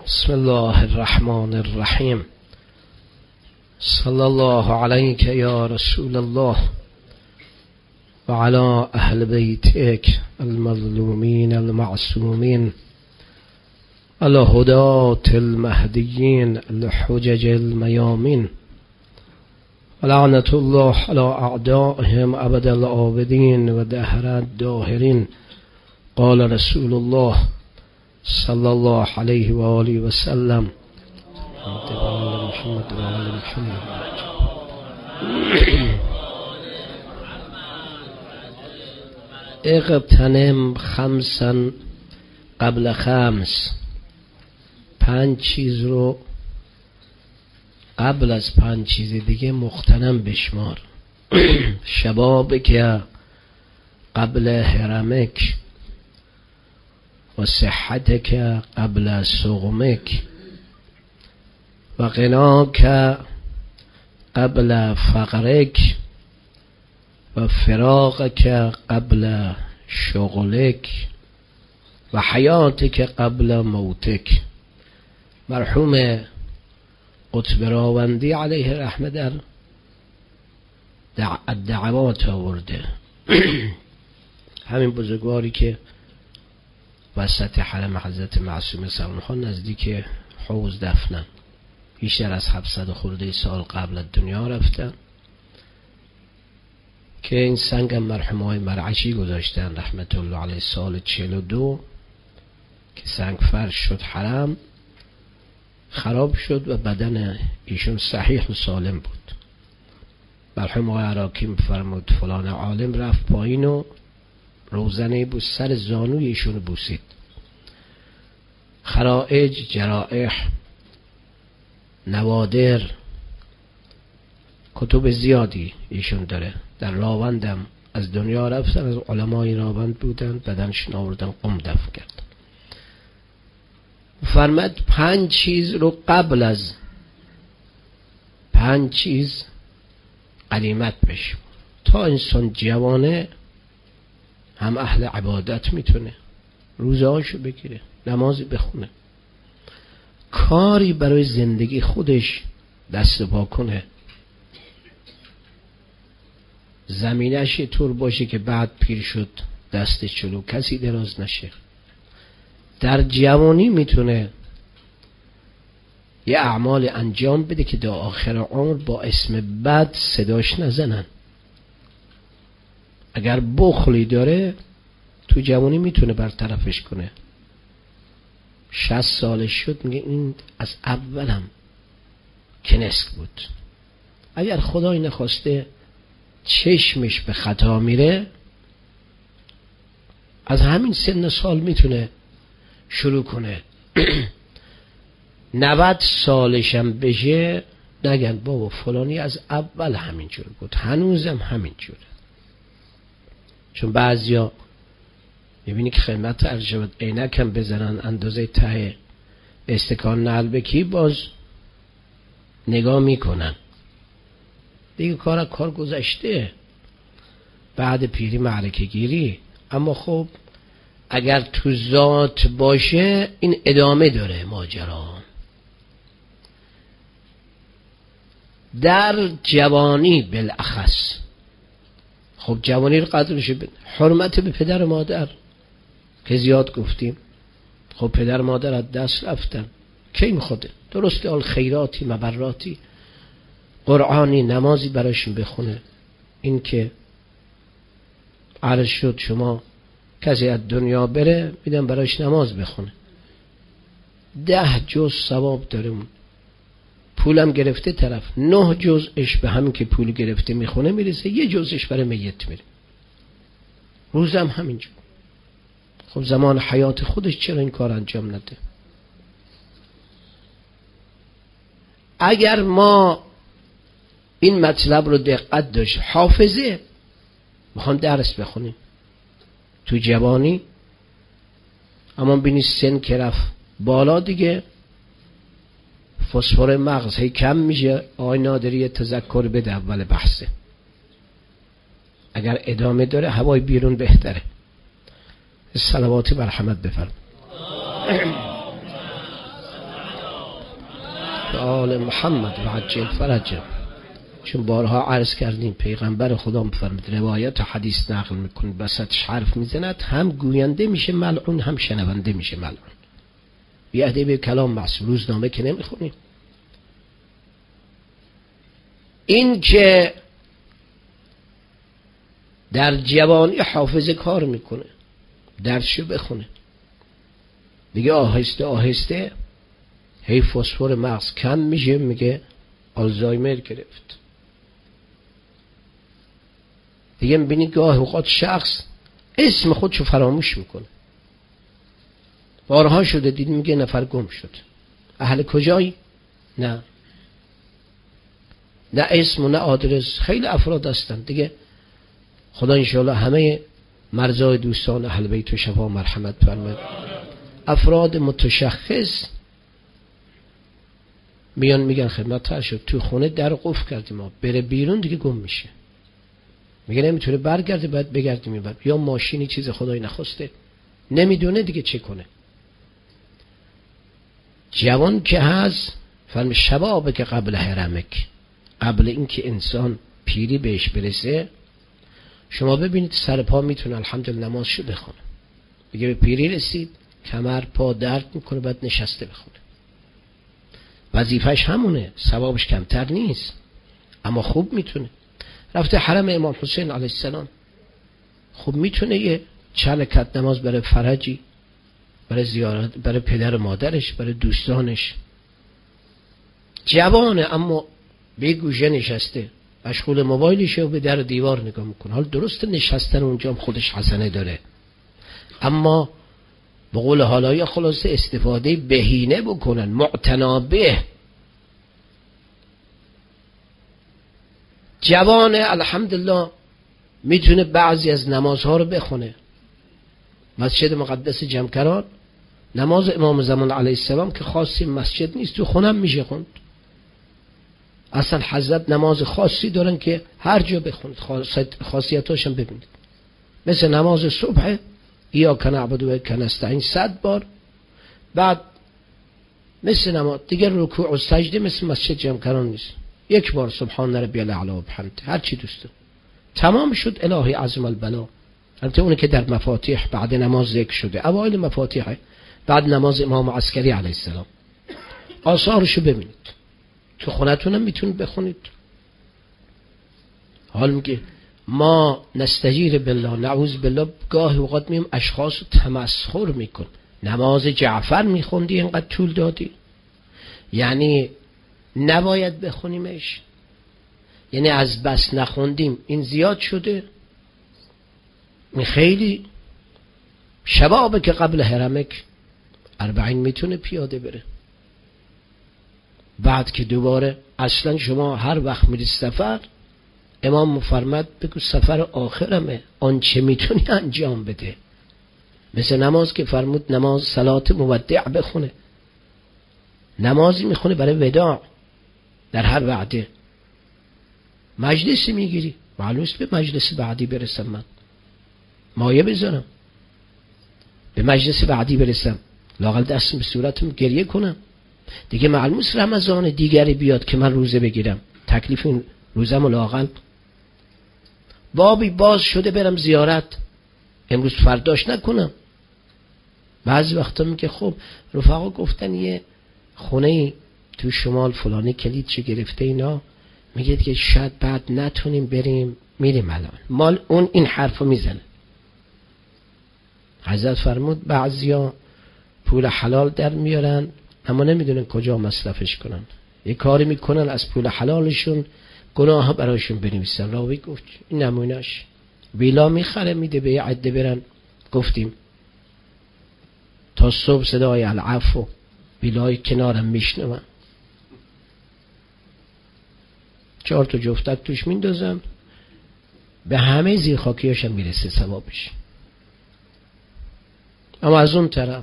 بسم الله الرحمن الرحیم. صلی الله علیک یا رسول الله و علی اهل بیتک المظلومین المعصومین الهداة المهدیین الحجج المیامین ولعنة الله علی اعدائهم ابد العابدین و دهر الداهرین. قال رسول الله صلی الله علیه و آله و سلم اغتنم خمسا قبل خمس. 5 چیز رو قبل از 5 چیز دیگه مغتنم بشمار. شبابک قبل هرمک و صحتک قبل سقمک و غناک قبل فقرک و فراقک قبل شغلک و حیاتک قبل موتک. مرحوم قطب راوندی علیه رحمه در دعوات آورده. همین بزرگواری که وسط حرم حضرت معصومه سلام خان نزدیک حوض دفنن، بیشتر از 700 خورده سال قبل از دنیا رفتن، که این سنگ مرحوم های مرعشی گذاشتن رحمت الله علیه سال 42 که سنگ فرش شد. حرم خراب شد و بدن ایشون صحیح و سالم بود. مرحوم آقای عراقی فرمود فلان عالم رفت پایین و روزنه بود سر زانوی ایشون بوسید. خرائج، جرائح، نوادر، کتب زیادی ایشون داره. در راوندم از دنیا رفتن، از علمای راوند بودن، بدنشون آوردن قم دفن کردن. فرمد 5 چیز رو قبل از 5 چیز غنیمت بشه. تا انسان جوانه هم اهل عبادت میتونه روزهاشو بگیره، نمازی بخونه، کاری برای زندگی خودش دست پا کنه، زمینش طور باشه که بعد پیر شد دست چلو کسی دراز نشه. در جوانی میتونه یه اعمال انجام بده که در آخر عمر با اسم بد صداش نزنن. اگر بخلی داره تو جوانی میتونه برطرفش کنه. 60 سالش شد میگه این از اولم کنسک بود. اگر خدای نخواسته چشمش به خطا میره، از همین سن سال میتونه شروع کنه. 90 سالشم بشه نگن بابا فلانی از اول همینجور بود، هنوزم همینجوره. چون بعضیا میبینی که خدمت ارشد عینکم بزنن اندازه ته استکان نعلبکی باز نگاه میکنن دیگه کار گذشته، بعد پیری معرکه گیری. اما خب اگر تو ذات باشه این ادامه داره ماجرا. در جوانی بالاخص خب جوانی رو قدرش حرمت به پدر و مادر که زیاد گفتیم. خب پدر و مادر از دست رفتن، کی میخواد درست آل خیراتی مبراتی قرآنی نمازی براشون بخونه. این که عرض شد شما کسی از دنیا بره میدن براش نماز بخونه، 10 جز ثواب داره. پولم گرفته طرف 9 جزش به همین که پول گرفته میخونه میرسه، 1 جزش برای میت میره. روزم همینجور. خب زمان حیات خودش چرا این کار انجام نده؟ اگر ما این مطلب رو دقت داشت، حافظه میخوام درس بخونیم تو جوانی، اما بینی سن که رفت بالا دیگه فسفر مغز هی کم میشه. آقای نادری تذکر بده اول بحثه. اگر ادامه داره هوای بیرون بهتره. صلوات بر حمد بفرم. به آل محمد و عجل فرجهم. چون بارها عرض کردیم پیغمبر خدا می‌فرماید روایت و حدیث نقل میکنه وسطش حرف میزند هم گوینده میشه ملعون هم شنونده میشه ملعون. بیادی به کلام معصوم. روزنامه که نمیخونیم. این که در جوانی حافظه کار میکنه درسشو بخونه دیگه آهسته آهسته هی فسفر مغز کم میشه میگه آلزایمر گرفت. دیگه میبینید گاه اوقات شخص اسم خودشو فراموش میکنه. بارها شده دید میگه نفر گم شد. اهل کجایی؟ نه اسم و نه آدرس. خیلی افراد هستند دیگه. خدا انشاءالله همه مرزای دوستان اهل بیت و شفا مرحمت فرماید. افراد متشخص میان میگن خدمت شد تو خونه در قفل کردیم ما بره بیرون دیگه گم میشه. میگه نمیتونه برگرده باید بگردیم این بر. یا ماشینی چیز خدای نخواسته نمیدونه دیگه چه کنه. جوان که هست فرم شبابه که قبل حرمک، قبل اینکه انسان پیری بهش برسه شما ببینید سر پا میتونه الحمدلله نمازشو بخونه. دیگه به پیری رسید کمر پا درد میکنه باید نشسته بخونه. وظیفش همونه، ثوابش کمتر نیست اما خوب میتونه. رفته حرم امام حسین علیه السلام خوب میتونه یه چند رکعت نماز برای فرجی، برای زیارت، برای پدر و مادرش، برای دوستانش. جوانه اما به گوشه نشسته مشغول موبایلشه و به در دیوار نگاه میکنه. حال درست نشستن اونجا هم خودش حسنه داره اما به قول حالای خلاصه استفاده بهینه بکنن، معتنابه. جوانه الحمدلله میتونه بعضی از نمازها رو بخونه. مسجد مقدس جمکران نماز امام زمان علیه السلام که خاصی مسجد نیست تو خونم میشه خوند. اصلا حضرت نماز خاصی دارن که هر جا بخونید خاصیتاشم ببینید. مثل نماز صبح ایاک نعبد و ایاک نستعین 100 بار. بعد مثل نماز دیگه رکوع و سجده مثل مسجد جمکران نیست، 1 بار سبحان ربی الاعلی و بحمده هر چی دوست دارید. تمام شد الهی عظم البلا. البته اون که در مفاتیح بعد نماز ذکر شده، اوایل مفاتیح بعد نماز امام عسکری علیه السلام. آثارشو ببینید تو خونتونم میتونید بخونید. حال میگه ما نستجیر بالله نعوذ بالله گاهی اوقات میم اشخاص رو تمسخر میکن. نماز جعفر میخوندی اینقدر طول دادی؟ یعنی نباید بخونیمش؟ یعنی از بس نخوندیم این زیاد شده؟ این خیلی شبابه که قبل حرمک 40 میتونه پیاده بره. بعد که دوباره اصلا شما هر وقت میرید سفر امام مفرمد بگو سفر آخرمه آنچه میتونی انجام بده. مثل نماز که فرمود نماز صلات مودع بخونه. نمازی میخونه برای وداع در هر وعده. مجلسی میگیری معلومست به مجلس بعدی برسم، من مایه بذارم به مجلس بعدی برسم لااقل دستم به صورتم گریه کنم دیگه. معلومست رمضان دیگری بیاد که من روزه بگیرم، تکلیف این روزم و لااقل بابی باز شده برم زیارت امروز فرداش نکنم. بعضی وقتا میگه خب رفقا گفتن یه خونه تو شمال فلانی کلید چه گرفته اینا، میگه که شاید بعد نتونیم بریم، میریم الان. مال اون این حرفو میزنه. حضرت فرمود بعضیا پول حلال در میارن اما نمیدونن کجا مصرفش کنن. یه کاری میکنن از پول حلالشون گناه برایشون بنویسن. راوی گفت این نمونهش ویلا میخره میده به یه عده برن. گفتیم تا صبح صدای العفو ویلای کنارم میشنوم، 4 تا جفتک توش میندازم، به همه زیر خاکیاشم میرسه ثوابش. اما از اون طرف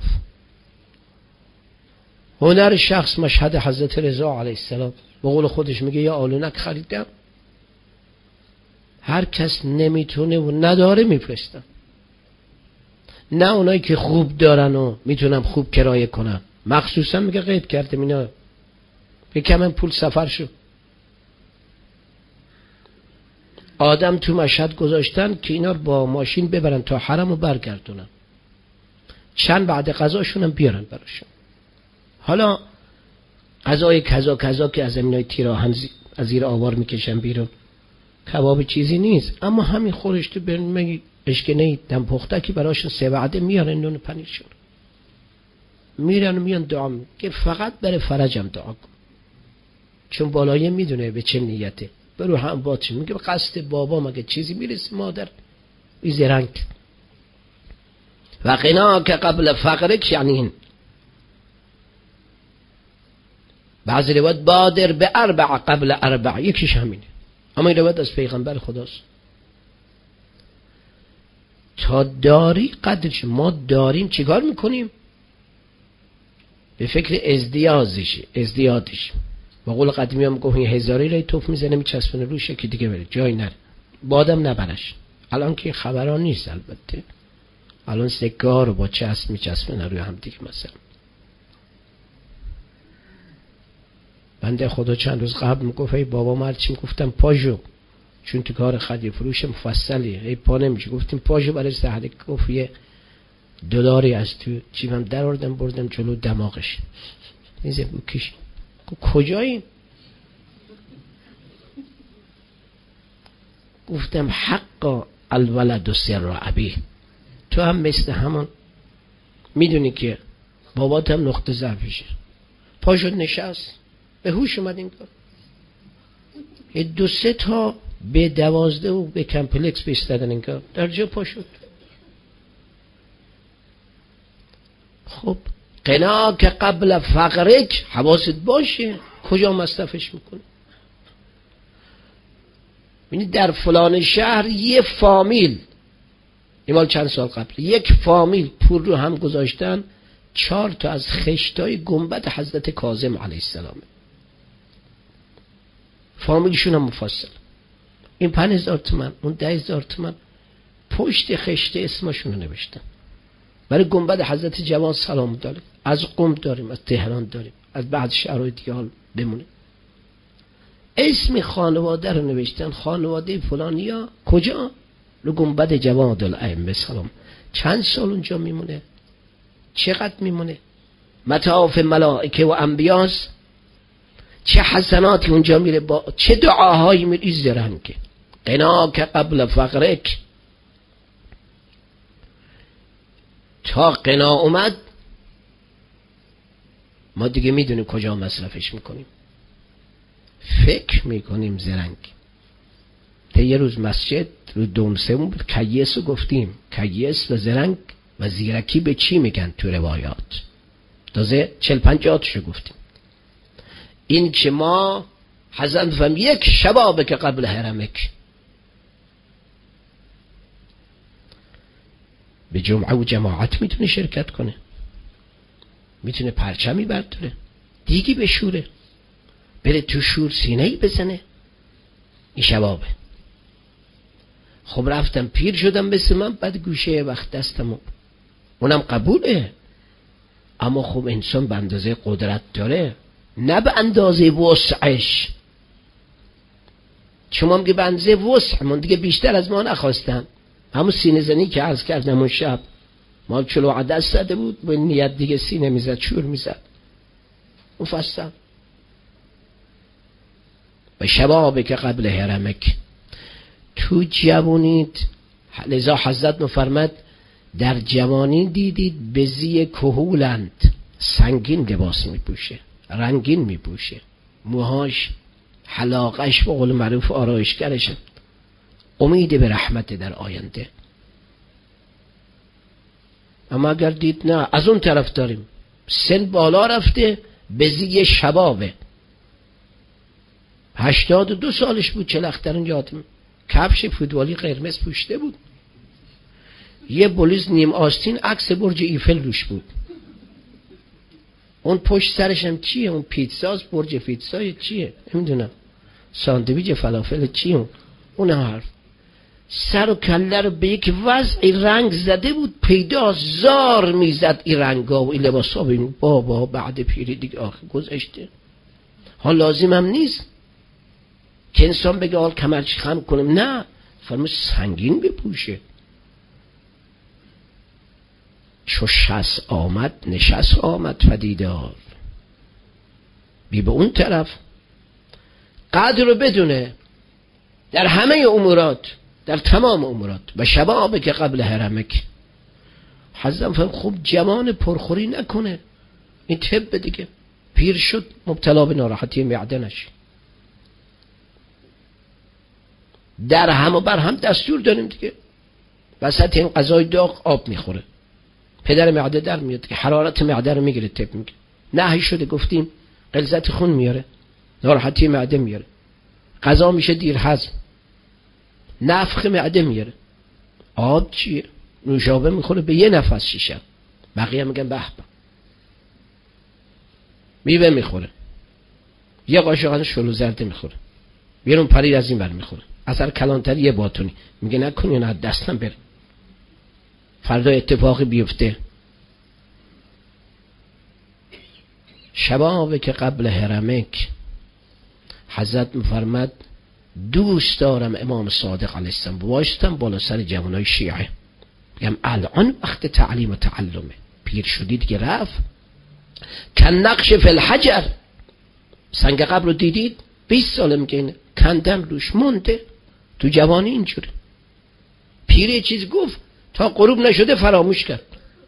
هنر شخص مشهد حضرت رضا علیه السلام به قول خودش میگه یا آلونک خریدم، هر کس نمیتونه و نداره میفرستم. نه اونایی که خوب دارن و میتونم خوب کرایه کنم، مخصوصا میگه قید کردم اینا یکم پول سفر شد. آدم تو مشهد گذاشتن که اینا با ماشین ببرن تا حرم و برگردونن، چند بعد غذاشون هم بیارن براشون. حالا غذای کذا کذا که از اینای تیرا از زیر آوار میکشن بیرون، کباب چیزی نیست، اما همین خورش تو برن اشکنه دم پختکی براشون 3 وعده میارن نون پنیرشون، میرن و میان دعا که فقط برای فرجم دعا کن، چون بالایه میدونه به چه نیته. برو هم باطش میگه به قصد بابا مگه چیزی میرسه مادر بی زرنگ. و قنا که قبل فقرک، یعنی این بعضی روایت بادر به 4 قبل 4، یکیش همینه، اما این روایت از پیغمبر خداست. تا داری قدرش، ما داریم چیکار میکنیم؟ به فکر ازدیادش. با قول قدیمی هم گفت این 1000 لای توف میزنه میچسبونه روشه که دیگه بره جای نره، بادم نبرش. الان که خبران نیست، البته الان سکه ها رو با چسب میچسبونه روی هم دیگه. مثلا بنده خدا چند روز قبل میگفت ای بابا مرچی، گفتم پاژو، چون تو کار خدی فروش مفصلی ای پا نمیشه، گفتیم پاژو برای سهله. گفت یه $2 از تو جیبم در آوردم بردم جلو دماغش، نیزه بکش. کجاییم؟ گفتم حق الولد سر ابی، تو هم مثل همون میدونی که بابات هم نقطه ضعفشه. پا شد نشست، به هوش اومد این کار. 2-3 تا به 12 و به کمپلکس بیستدن این کار، در جا پا شد. خب قنا که قبل فقرک، حواست باشه کجا مصرفش میکنه. ببینید در فلان شهر یه فامیل، این مال چند سال قبل، یک فامیل پول رو هم گذاشتن 4 تا از خشتای گنبد حضرت کاظم علیه السلام، فامیلشون هم مفصل. این 5000 تومان، اون 10000 تومان، پشت خشت اسمشون رو نوشتن برای گنبد حضرت جواد سلام الله علیه. از قم داریم، از تهران داریم، از بعد شهرهای دیگه حال بمونه. اسم خانواده رو نوشتن، خانواده فلانیا کجا؟ رو گنبد جواد الائمه سلام. چند سال اونجا میمونه؟ چقدر میمونه؟ مطاف ملائکه و انبیاست، چه حسناتی اونجا میره، با چه دعاهایی میره. زرنگه. قنا که قبل فقرک، تا قنا اومد ما دیگه میدونیم کجا مصرفش میکنیم، فکر میکنیم زرنگ. یه روز مسجد رو دومسمون بود، کیس رو گفتیم، کیس و زرنگ و زیرکی به چی میگن تو روایات، تازه 40-50 شو گفتیم. این که ما حزن فهم یک شبابه که قبل حرمک، به جمعه و جماعت میتونه شرکت کنه، میتونه پرچمی برداره، دیگی بشوره، بره تو شور سینه‌ای بزنه. این شبابه. خب رفتم پیر شدم مثل من، بعد گوشه وقت دستمو، اونم قبوله، اما خب انسان به اندازه قدرت داره، نه به اندازه وسعش. شما میگه به اندازه وسع، من دیگه بیشتر از ما نخواستم. همون سینه زنی که عرض کردم اون شب، مال چلو عدس زده بود، به نیت دیگه سینه میزد، شور میزد مفصل. و شبابه که قبل حرمک، تو جوانید. لذا حضرت مفرمد در جوانی دیدید بزی کهولند، سنگین لباس میپوشه، رنگین میپوشه، موهاش حلاقش به قول معروف آرایشگرش، امید به رحمت در آینده. اما اگر دید نه، از اون طرف داریم سن بالا رفته، بزی شبابه، 82 سالش بود، چه لخترون یادم، کفش فوتبالی قرمز پوشیده بود، یه بلیز نیم آستین، عکس برج ایفل روش بود. اون پشت سرش هم چیه؟ اون پیتزاست، برج پیتزای چیه نمیدونم، ساندویچ فلافل چیه اون حرف. سر و کله رو به یک وضعی رنگ زده بود، پیدا زار میزد این رنگا و این لباسا. ببین بابا بعد پیری دیگه آخه گذشته. حال لازم هم نیست که انسان بگه حال کمرچی خم کنم، نه، فرمود سنگین بپوشه. چو شس آمد نشست آمد پدیدار. بی به اون طرف قدر رو بدونه در همه امورات، در تمام امورات. و شباب که قبل حرمک، حضرت فرمود خوب جوان پرخوری نکنه، این طب دیگه، پیر شد مبتلا به ناراحتی معده نشه. در هم و بر هم دستور داریم دیگه، وسط این غذای داغ آب میخوره، پدر معده در میاد که حرارت معده رو میگیره، طب میگه نهی شده، گفتیم غلظت خون میاره، ناراحتی معده میاره، غذا میشه دیر هضم، نفخ معده میاره. آب چیه؟ نوشابه میخوره به یه نفس شیشه، بقیه میگن به به. میوه میخوره، یه قاشق شلو زرده میخوره، بیرون پرید از این بر میخوره، اثر کلانتری یه باتونی، میگه نکنی نه دستم بره، فردا اتفاقی بیفته. شباب که قبل حرمک، حضرت مفرمد دوست دارم امام صادق علیه السلام واشتم بالا سر جوانای شیعه، میگم الان وقت تعلیم و تعلمه، پیر شدید که رفت. کن نقش فی الحجر، سنگ قبر رو دیدید 20 ساله میگه کندم روش مونده، تو جوانی اینجوره. پیر یه چیز گفت تا غروب نشده فراموش کرد.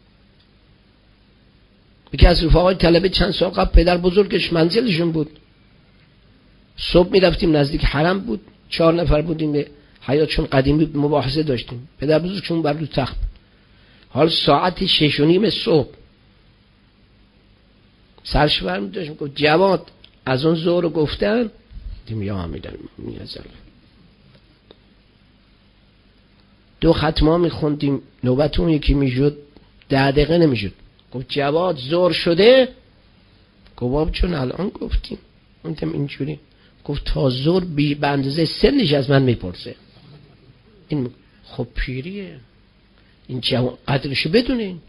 یکی از رفقای طلبه چند سال قبل پدر بزرگش منزلشون بود، صبح میرفتیم نزدیک حرم بود، 4 نفر بودیم، به حیاتشون قدیمی مباحثه داشتیم، پدر بزرگشون بر رو تخت. حال ساعت 6:30 صبح سرش برمی داشت، میگفت جواد از اون ظهر رو گفتن؟ دیم یا میدن میازل 2 ختمه میخوندیم، نوبت اون یکی میشد 10 دقیقه نمیشد. گفت جواد ظهر شده؟ گفت باب چون الان گفتیم. اونتم اینجوری گفت تا ظهر به اندازه سنش از من میپرسه. این خب پیریه، این جوان قدرشو بدونین.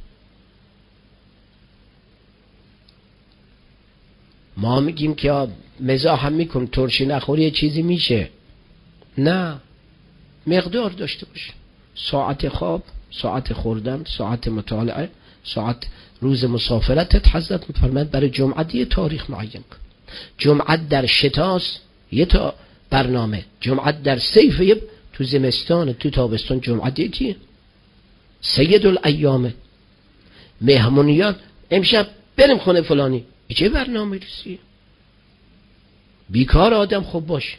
ما میگیم که مزاح هم میکن، ترشی نخوری یه چیزی میشه، نه، مقدار داشته باشه. ساعت خواب، ساعت خوردن، ساعت مطالعه، ساعت روز مسافرتت. حضرت میفرماید برای جمعه یه تاریخ معین کن. جمعه در شتاست یه تا برنامه، جمعه در صیف یه، تو زمستان، تو تابستان جمعه یکیه، سید الایامه. مهمونیات امشب بریم خونه فلانی، چه برنامه ریزیه؟ بیکار آدم خوب باش.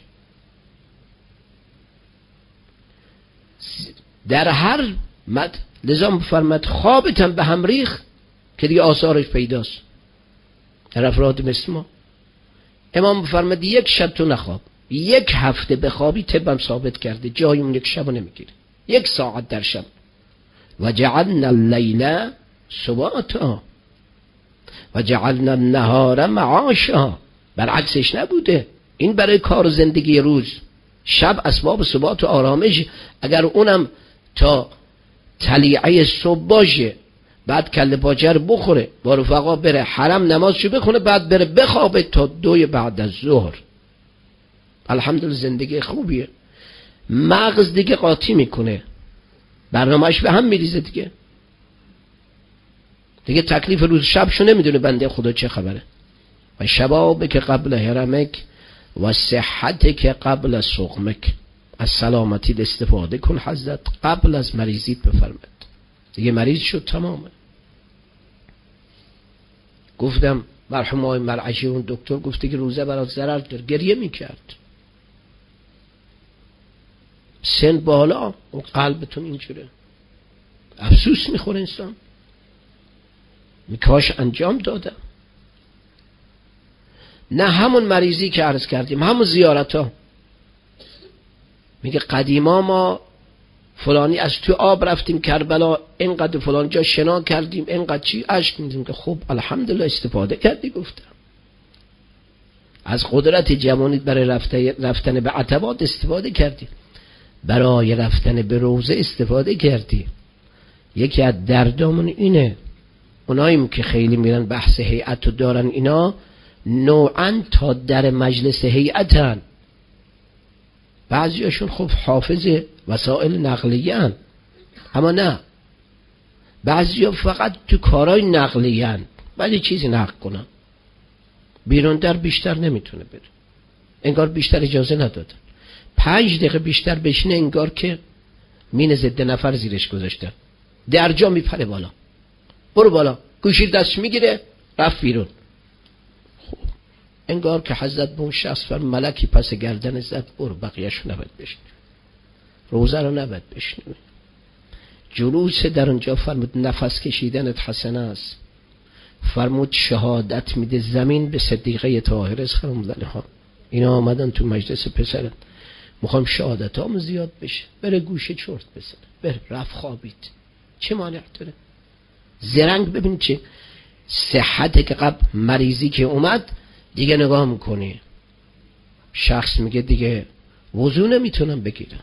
در هر لذا فرمد خوابتم به هم ریخ که دیگه آثارش پیداست در افراد مثل ما. امام فرمد 1 شب تو نخواب، 1 هفته بخوابی، طبم ثابت کرده جای اون 1 شب رو نمیگیره، 1 ساعت در شب. و جعلنا اللیل سباتا و جعلنا النهار معاشا. برعکسش نبوده، این برای کار و زندگی روز، شب اسباب ثبات و آرامش. اگر اونم تا طلیعه صبح باشه، بعد کله پاچه رو بخوره، با رفقا بره حرم نمازشو بخونه، بعد بره بخوابه تا 2 بعد از ظهر، الحمدلله زندگی خوبیه. مغز دیگه قاطی میکنه، برنامهش به هم میریزه دیگه تکلیف روز شبشو نمیدونه بنده خدا چه خبره. و شباب که قبل حرمک و صحت که قبل سقمک، از سلامتی استفاده کن حضرت قبل از مریضیت بفرمد. دیگه مریض شد تمامه. گفتم مرحوم آقای مرعشی اون دکتر گفته که روزه برات ضرر داره، گریه میکرد. سن بالا و قلبتون اینجوره، افسوس میخوره انسان، میکاش انجام دادم. نه همون مریضی که عرض کردیم، همون زیارت ها. میگه قدیما ما فلانی از تو آب رفتیم کربلا، اینقدر فلان جا شنا کردیم، اینقدر چی اشک میدیم که خب الحمدلله استفاده کردی. گفتم از قدرت جوانیت برای رفتن به عتبات استفاده کردی، برای رفتن به روزه استفاده کردی. یکی از دردامون اینه، اوناییم که خیلی میرن بحث هیئت رو دارن اینا، نوعا تا در مجلس هیئتن، بعضیاشون خب حافظ وسایل نقلیه هن. اما نه، بعضیا فقط تو کارهای نقلیه هن، ولی چیزی نقل کنن بیرون در بیشتر نمیتونه بره، انگار بیشتر اجازه ندادن. 5 دقیقه بیشتر بشینه انگار که مین ضد نفر زیرش گذاشتن، در جا میپره بالا، برو بالا، گوشی دستش میگیره رفت بیرون. خب انگار که حضرت به اون شخص فرمود ملکی پس گردن زد، برو، بقیه‌شو نباید بشنوی، روزه رو نباید بشنوی. جلوس در اونجا فرمود نفس کشیدنت حسنه است، فرمود شهادت میده زمین به صدیقه طاهره خرمدن ها. اینا آمدن تو مجلس پسرن، میخوام شهادت هم زیاد بشه، بره گوشه چرت بزنه، بره، رفت خوابید، چه مانع داره؟ زرنگ ببین چه صحت که قبل مریضی که اومد دیگه نگاه میکنی، شخص میگه دیگه وضو نمیتونم بگیرم.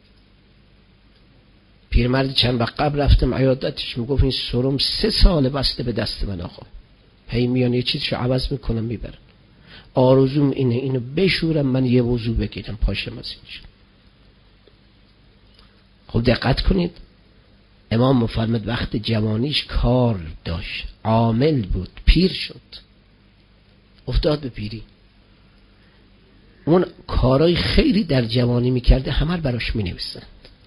پیرمرد چند وقت قبل رفتم عیادتش، میگفت این سرم 3 سال بسته به دست من آقا، هی میان یه چیزشو عوض میکنم میبرن، آرزوم اینو بشورم من یه وضو بگیرم پاشم از اینجا. خب دقت کنید، امام مفرمد وقت جوانیش کار داشت، عامل بود، پیر شد، افتاد به پیری. اون کارهای خیلی در جوانی میکرده همه رو براش مینویسند،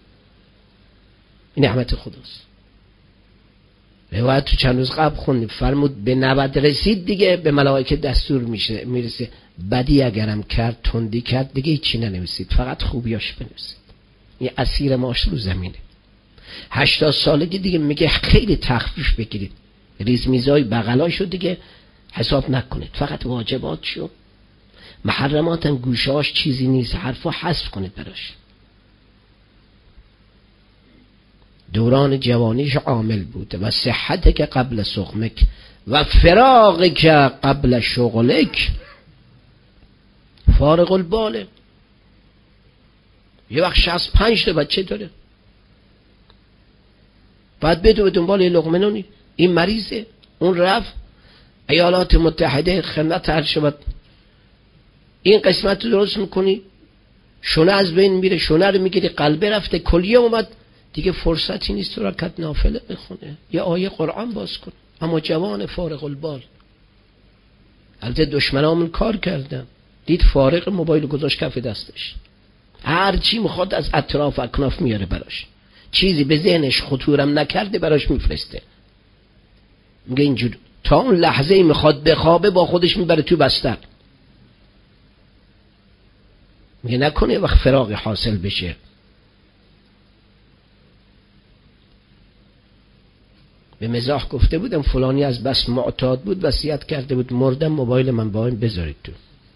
این نعمت خداست. روایت تو چند روز قبل خوندیم، فرمود به 90 رسید دیگه به ملائکه دستور میرسه بدی اگرم کرد، تندی کرد، دیگه هیچی ننویسید، فقط خوبیاش بنویسید. این اسیر ماش رو زمینه. 80 سالگی دیگه میگه خیلی تخفیف بگیرید، ریزمیزای بغلاشو دیگه حساب نکنید، فقط واجباتشو، محرماتن گوشاش چیزی نیست، حرفا حذف کنید براش. دوران جوانیش عامل بوده و صحت که قبل سقمک و فراغ که قبل شغلک، فارغ الباله. یه وقت 65 تا بچه داره، بعد بده به دنبال لقمه نونی، این مریضه، اون رفت ایالات متحده خدمت هر شود، این قسمت رو درست میکنی، شونه از بین میره، شونه رو میگیری، قلبه رفته، کلیه اومد، دیگه فرصتی نیست تو رکعت نافله بخونه، یه آیه قرآن باز کن. اما جوان فارغ البال، البته دشمنامون کار کردن، دید فارغ، موبایل گذاشت کف دستش، هر چی میخواد از اطراف اکناف میاره براش، چیزی به ذهنش خطورم نکرده براش میفرسته، میگه اینجور تا اون لحظه میخواد بخوابه با خودش میبره تو بستر، میگه نکنه وقت فراغ حاصل بشه. به مزاح گفته بودم فلانی از بس معتاد بود وصیت کرده بود مردم موبایل من با این بذارید تو،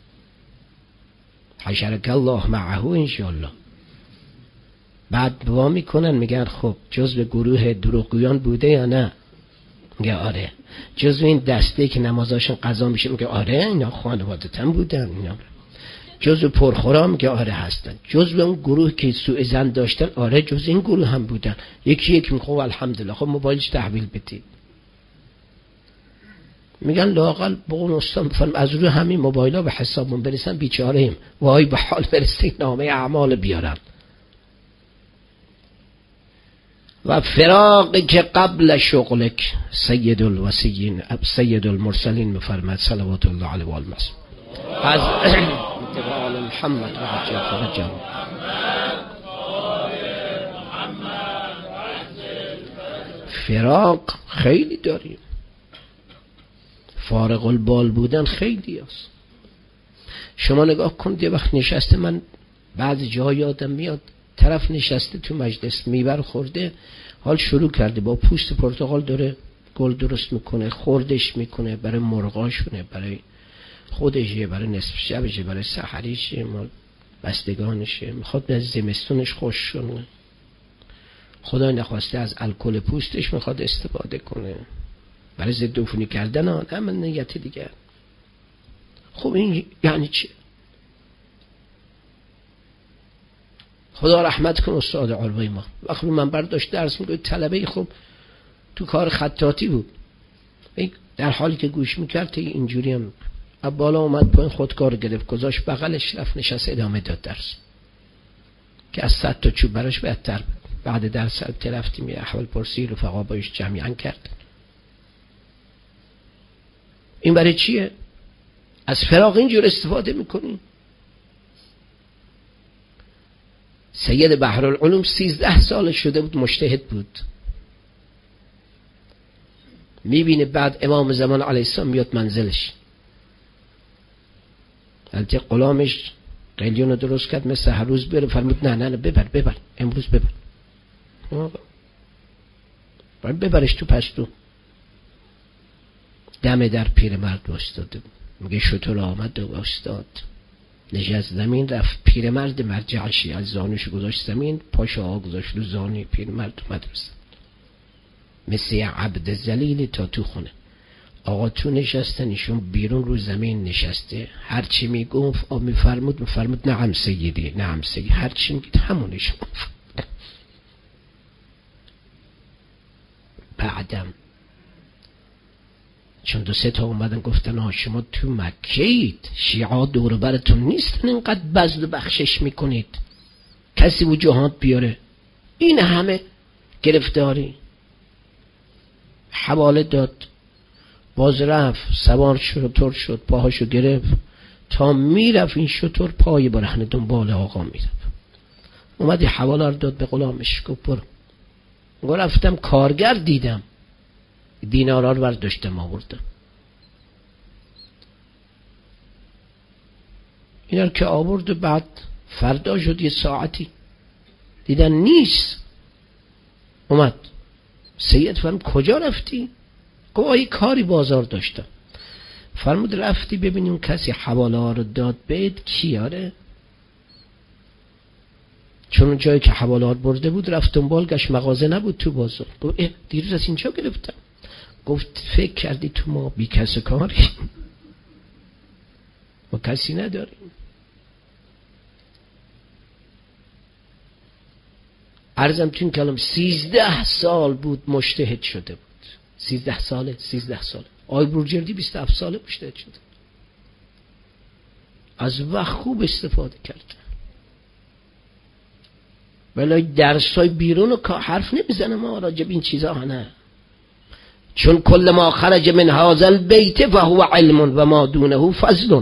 حشرک الله معه انشاءالله. بعد دعا میکنن میگن خب جزو گروه دروغگویان بوده یا نه؟ میگه آره. جزو این دسته که نمازاشون قضا میشه؟ میگه آره، اینا خانوادتن بودن. اینا جزو پرخورا؟ میگه آره هستن. جزو اون گروه که سوء ظن داشتن؟ آره جزو این گروه هم بودن. یکی میگه الحمدلله. خب موبایلش تحویل بدید. میگن لااقل به اون استاد از روی همین موبایل‌ها به حسابمون برسن بیچاره ایم، وای به حال برسه نامه اعمال بیارن. و فراق که قبل شغلک سید الوصیین سید المرسلین میفرماید صلوات الله علیه و آله از انتقال محمد و حجت جان. فراق خیلی داریم، فارغ البال بودن خیلی است. شما نگاه کنید، یه وقت نشسته، من بعضی جاها یادم میاد طرف نشسته تو مجلس میبر خورده، حال شروع کرده با پوست پرتقال داره گل درست میکنه، خوردش میکنه برای مرغاشونه، برای خودشه، برای نصف شبشه، برای سحریشه، بستگانشه، میخواد از زمستونش خوش شونه، خدا نخواسته از الکل پوستش میخواد استفاده کنه برای ضد عفونی کردن، هم نیت دیگر. خب این یعنی چی؟ خدا رحمت کن استاد علوی ما، وقتی من برداشت درس میگه طلبه خب تو کار خطاطی بود، در حالی که گوش میکرد اینجوری هم از بالا اومد پایین خودکار گرفت گذاشت بغلش، رفت نشست ادامه داد درس که از 100 تا چوب براش بهتر بود. بعد درس رفتیم یه احوال پرسی رفقا باش جمعاً کرد. این برای چیه؟ از فراغ اینجور استفاده میکنیم. سید بحرالعلوم 13 سال شده بود مجتهد بود، میبینه بعد امام زمان علیه السلام میاد منزلش، البته غلامش قلیون رو درست کرد مثل هر روز بره، فرمود نه ببر امروز ببر، باید ببرش تو پستو. دم در پیرمرد واسطاده بود، میگه شطور آمد و استاد نشست زمین، رفت پیرمرد مرجعشی از زانوش گذاشت زمین، پاشو آقا گذاشت رو زانوی پیرمرد تو مدرسه، مثل یه عبد ذلیل تا تو خونه. آقا تو نشستن، ایشون بیرون رو زمین نشسته، هرچی میگفت میفرمود نعم سیدی، نعم سیدی، هرچی میگید همونش. بعدم چون 2-3 تا اومدن گفتن شما تو مکه اید، شیعه دور براتون نیستن اینقدر بذل و بخشش میکنید، کسی وجوهات بیاره، این همه گرفتاری. حواله داد، باز رفت سوار شطور شد، پاهاشو گرفت تا میرفت این شطور پای برهنه دنبال آقا میرفت. اومدی حواله رو داد به غلامش، گفت برو. رفتم کارگر دیدم، دینارا رو برداشتم آوردم. اینا رو که آورد و بعد فردا شد یه ساعتی دیدن نیست. اومد سید فرمود کجا رفتی؟ گفت یه کاری بازار داشتم. فرمود رفتی ببینیم کسی حواله ها رو داد بهت کیاره؟ چون اون جایی که حواله ها برده بود رفت دنبال گشت، مغازه نبود تو بازار. گفت دیروز از اینجا گرفتم. گفت فکر کردی تو ما بی کس کاری؟ ما کسی نداریم. عرضم تو این کلام 13 سال بود مجتهد شده بود. 13 ساله. آقای بروجردی 27 ساله مجتهد شده. از وقت خوب استفاده کرد. ولی درسای بیرون رو حرف نمیزنه ما راجب این چیزا نه. چون کل ما خرج من هذا البیت فهو علم و ما دونه فضل.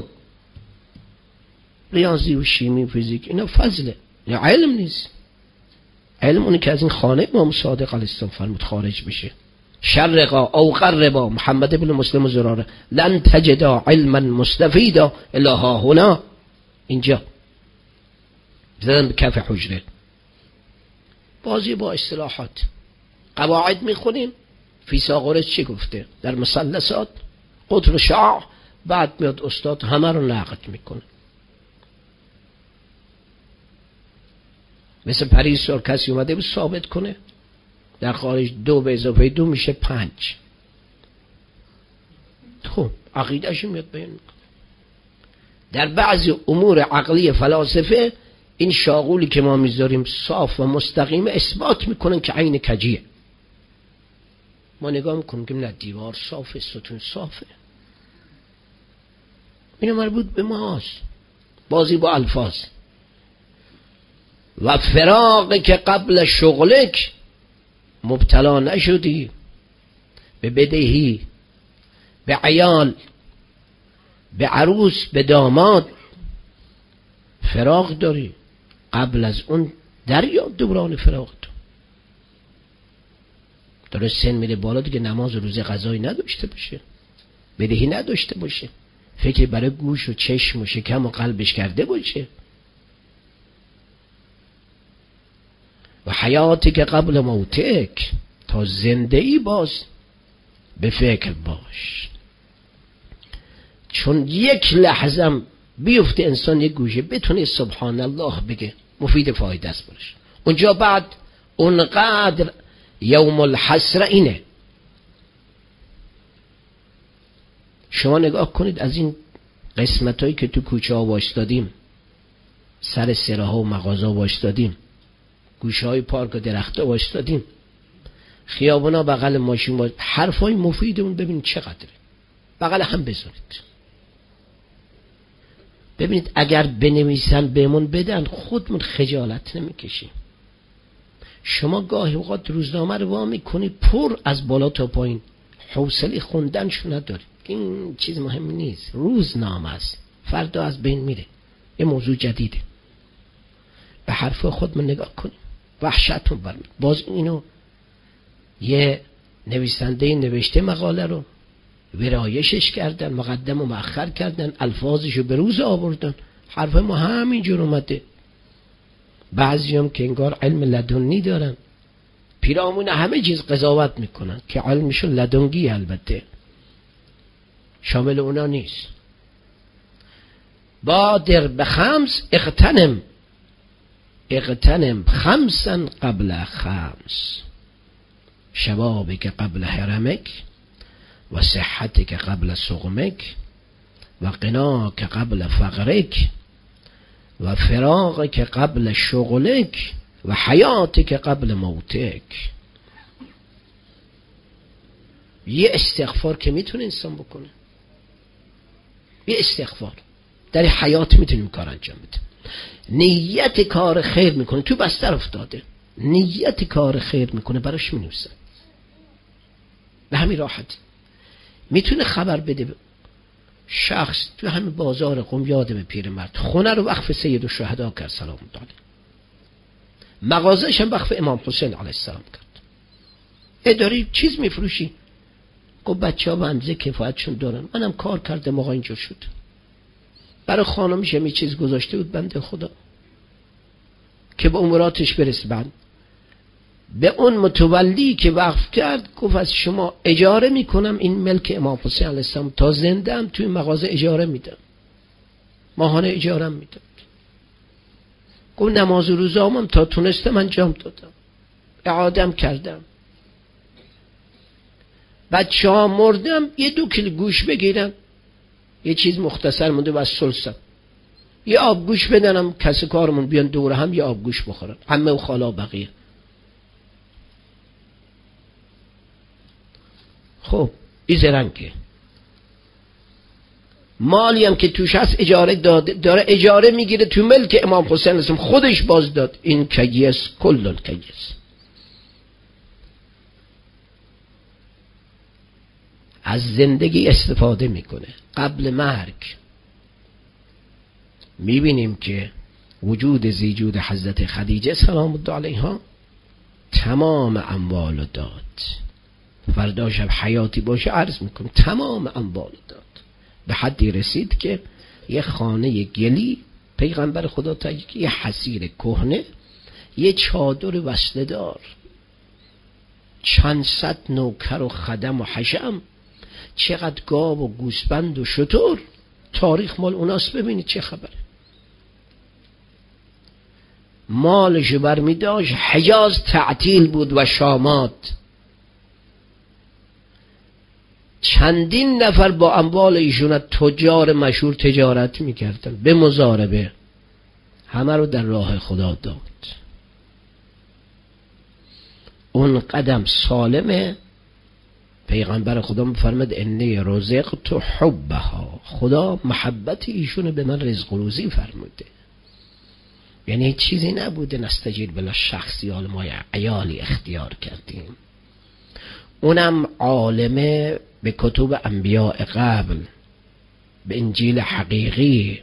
ریاضی و شیمی و فیزیک اینا فضله، یا علم نیست. علم اونی که از این خانه امام صادق علیه السلام فرمود خارج بشه. شرقا او غربا محمد ابن مسلم زراره لن تجدا علما مستفیدا الا ها هنا، اینجا زدن به کف حجره. بازی با اصطلاحات. قواعد میخونیم، فیثاغورس چی گفته در مثلثات، قطر شاع، بعد میاد استاد همه رو نقد میکنه. مثل پریسا کسی اومده بود ثابت کنه در خارج 2 به اضافه 2 میشه 5. خب عقیده‌اش میاد بیان میکنه. در بعضی امور عقلی فلاسفه این شاغولی که ما میذاریم صاف و مستقیم اثبات میکنن که عین کجیه. ما نگاه میکنیم که نه دیوار صافه، ستون صافه. اینو مربوط به ماست. بازی با الفاظ. و فراغ که قبل شغلک مبتلا نشدی به بدهی، به عیال، به عروس، به داماد. فراغ داری، قبل از اون دریا دوران فراغ تو. داره سن میره بالا دیگه، نماز و روزه قضایی نداشته باشه، بدهی نداشته باشه، فکر برای گوش و چشم و شکم و قلبش کرده باشه. و حیاتی که قبل موتک، تا زنده ای باز به فکر باش. چون یک لحظه بیفته انسان یک گوشه بتونه سبحان الله بگه، مفید فایده است برش. اونجا بعد اونقدر یوم الحسره اینه. شما نگاه کنید از این قسمت هایی که تو کوچه ها واشتادیم، سر سره ها و مغازه ها واشتادیم، گوشه های پارک و درخت ها واشتادیم، خیابان ها بغل ماشین واشتادیم، حرف های مفید اون ببین چقدره، بغل هم بذارید. ببینید اگر بنویسن بهمون بدن خودمون خجالت نمیکشیم. شما گاهی اوقات روزنامه رو وا میکنی پر از بالا تا پایین، حوصله خوندنشو نداری. این چیز مهم نیست، روزنامه است، فردا از بین میره، یه موضوع جدیده. به حرف خودمون نگاه کنیم، وحشتون برمید. باز اینو یه نویسنده نوشته مقاله رو ویرایشش کردن، مقدم و مؤخر کردن، الفاظشو به روز آوردن. حرف ما همینجور اومده. بعضی هم که انگار علم لدنی دارن، پیرامون همه چیز قضاوت میکنن که علمشون لدنگی، البته شامل اونا نیست. بادر به خمس اغتنم خمسا قبل خمس، شبابک قبل حرمک و صحتک قبل سقمک و غناک قبل فقرک و فراغک قبل شغلک و حیاتک قبل موتک. یه استغفار که میتونه انسان بکنه، یه استغفار در حیات میتونیم کار انجام بده. نیت کار خیر میکنه، تو بستر افتاده نیت کار خیر میکنه، براش مینویسه. به همین راحت میتونه خبر بده. شخص تو همین بازار قم، یادم پیرمرد خونه رو وقف سید الشهدا کرد سلام الله علیه، مغازه‌ش هم وقف امام حسین علیه السلام کرد. اداری چیز میفروشی؟ گفت بچه‌ها به اندازه کفایتشون دارن، منم کار کردم آقا اینجور شد. برای خانمش هم چیز گذاشته بود بنده خدا که به اموراتش برسه. بعد به اون متولی که وقف کرد گفت از شما اجاره میکنم این ملک امام حسین علیه السلام، تا زنده هم توی مغازه اجاره میدم، ماهانه اجاره میدم. گفت نماز و روزامم تا تونستم انجام دادم، اعادم کردم. بچه ها مردم 2 کیلو گوش بگیرن، یه چیز مختصر مونده بس سلسم، یه آبگوش بدنم کسی کارمون بیان دوره هم یه آبگوش بخورن، عمه و خالا بقیه. خب این زرنگه. مالی هم که توش هست اجاره داره اجاره میگیره تو ملک امام حسین اسم خودش باز داد. این کیس کلن کیس. از زندگی استفاده میکنه. قبل مرگ میبینیم که وجود زیجود حضرت خدیجه سلام الله علیها تمام اموال داد. فردا شب حیاتی باشه عرض میکنم تمام اموال داد. به حدی رسید که یه خانه گلی پیغمبر خدا تاجی که یه حصیر کهنه، یه چادر وصله دار، چند صد نوکر و خدم و حشم، چقدر گاو و گوسفند و شتر. تاریخ مال اوناست، ببینید چه خبره. مالشو برمی داشت. حجاز تعطیل بود و شامات. چندین نفر با اموال ایشون تجار مشهور تجارت میکردن به مضاربه، همه رو در راه خدا داد. اون قدم سالمه. پیغمبر خدا میفرماد انی رزقت حبها، خدا محبت ایشون به من رزق و روزی فرموده. یعنی چیزی نبوده نستجیر بلا شخصی حال ما عیالی اختیار کردیم. اونم عالمه به کتب انبیاء قبل، به انجیل حقیقی.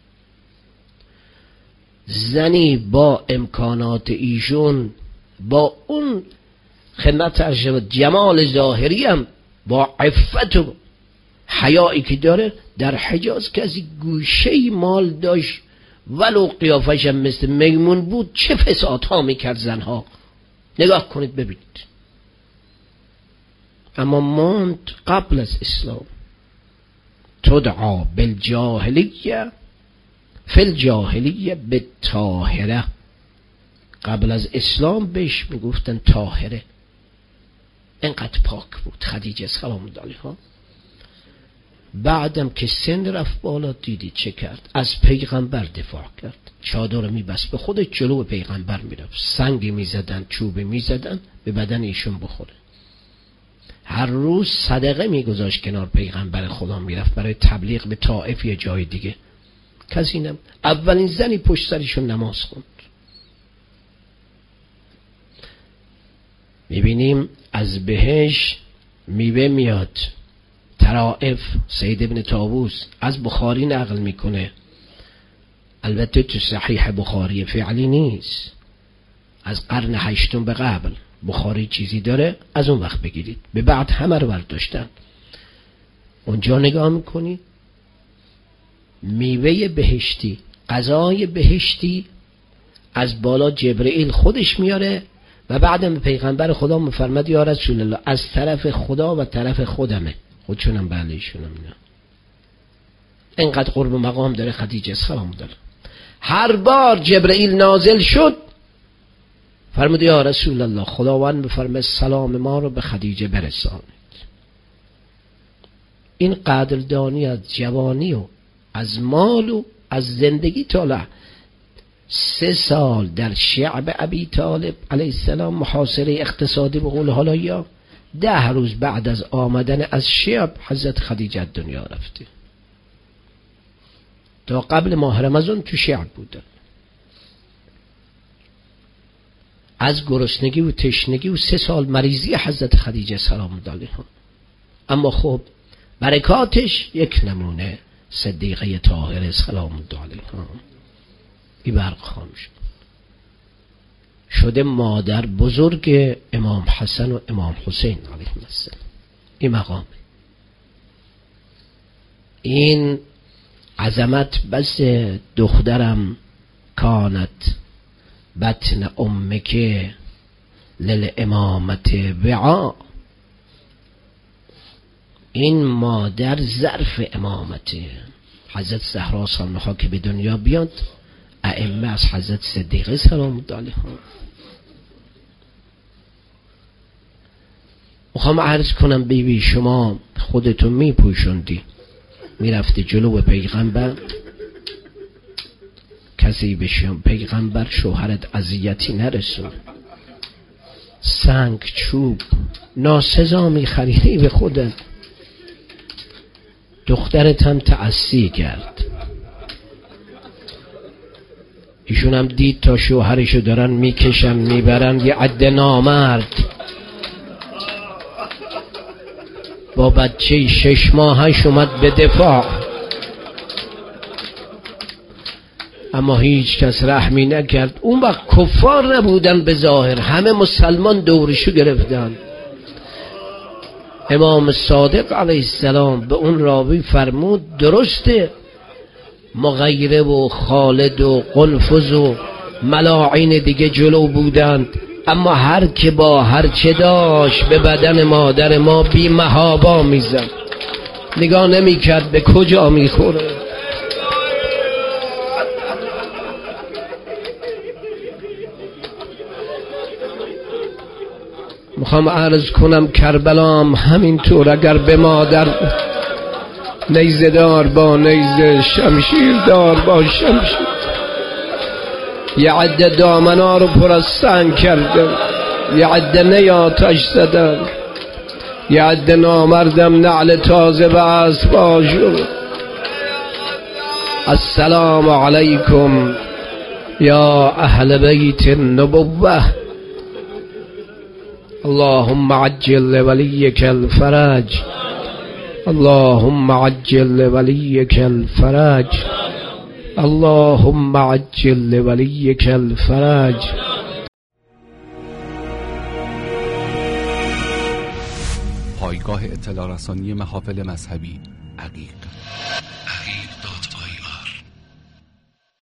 زنی با امکانات ایشون، با اون خدمت ارشد جمال ظاهری هم، با عفت و حیایی که داره، در حجاز کسی گوشه مال داشت ولو قیافش هم مثل میمون بود، چه فسادها میکرد زنها. نگاه کنید ببینید. اما ماند قبل از اسلام تدعا بالجاهلیه فی الجاهلیه بالطاهره. قبل از اسلام بهش میگفتن طاهره. اینقدر پاک بود خدیجه سلام الله علیها. بعدم که سن رفت بالا دیدید چه کرد؟ از پیغمبر دفاع کرد. چادر میبست به خودش، جلو پیغمبر میرفت، سنگ میزدن، چوب میزدن به بدن ایشون بخوره. هر روز صدقه میگذاشت کنار پیغمبر خدا، میرفت برای تبلیغ به طائف یا جای دیگه. کسی نم. اولین زنی پشت سرشون نماز خوند. میبینیم از بهش میوه میاد. طرائف سید ابن طاووس از بخاری نقل میکنه، البته تو صحیح بخاری فعلی نیست، از قرن 8 به قبل. بخاری چیزی داره از اون وقت بگیرید، به بعد همه رو برداشتن. اونجا نگاه میکنی میوه بهشتی، غذای بهشتی از بالا جبرئیل خودش میاره و بعدم پیغمبر خدا میفرماد یا رسول الله از طرف خدا و طرف خودمه. خودشونم بله ایشونم نه. اینقدر قرب مقام داره خدیجه سلام داره. هر بار جبرئیل نازل شد فرمود یا رسول الله خداوند بفرماید سلام ما رو به خدیجه برسانید. این قدردانی از جوانی و از مال و از زندگی طالع. 3 سال در شعب ابی طالب علیه السلام محاصره اقتصادی به قول حالا 10 روز بعد از آمدن از شعب حضرت خدیجه دنیا رفته. تا قبل ماه رمضان تو شعب بودن. از گرسنگی و تشنگی و 3 سال مریضی حضرت خدیجه سلام علیها. اما خب برکاتش یک نمونه صدیقه طاهره سلام علیها این برق خانم شده مادر بزرگ امام حسن و امام حسین علیهم السلام. این مقامه، این عظمت. بس دخترم کانت بطن امک للامامت وعا، این مادر ظرف امامته. حضرت زهرا سلام که به دنیا بیاد ائمه از حضرت صدیقه سلام علیها. میخوام عرض کنم بیبی شما خودتون میپوشوندی میرفتی جلو پیغمبر، کسی به پیغمبر شوهرت اذیتی نرسون، سنگ چوب ناسزا میخریدی به خودت، دخترت هم تعصی کرد. ایشون هم دید تا شوهرشو دارن میکشن میبرن، یه عده نامرد با بچه 6 ماهش اومد به دفاع، اما هیچ کس رحمی نکرد. اون وقت کفار نبودن به ظاهر، همه مسلمان دورشو گرفتن. امام صادق علیه السلام به اون راوی فرمود درسته مغیره و خالد و قنفذ و ملاعین دیگه جلو بودند، اما هر که با هر چه داشت به بدن مادر ما بی محابا میزد، نگاه نمی کرد به کجا میخوره. میخوام عرض کنم کربلام همینطور، اگر به مادر نیزه دار با نیزه، شمشیر دار با شمشیر، یه عده دامنا رو پر از سنگ کردن، یه عده نیاتش زدن، یه عده نامردم نعل تازه به اسبا شد. السلام علیکم یا اهل بیت النبوه، اللهم عجل لولیک الفرج، اللهم عجل لولیک الفرج، اللهم عجل لولیک الفرج. پایگاه اطلاع رسانی محافل مذهبی عقیق.